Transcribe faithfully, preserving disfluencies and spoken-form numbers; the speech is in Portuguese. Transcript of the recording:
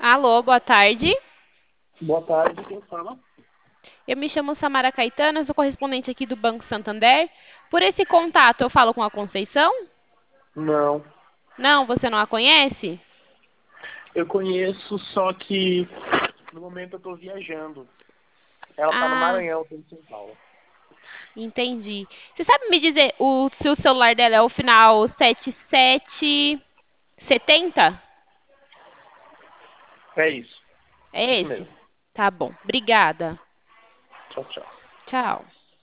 Alô, boa tarde. Boa tarde, quem fala? Eu me chamo Samara Caetano, eu sou correspondente aqui do Banco Santander. Por esse contato, eu falo com a Conceição? Não, Não, você não a conhece? eu conheço, só que no momento eu tô viajando. Ela tá no Ah, Maranhão, eu tô em São Paulo. entendi. Você sabe me dizer o, se o celular dela é o final setenta e sete setenta? É isso, É isso esse? mesmo. Tá bom, obrigada. Tchau, tchau. Tchau.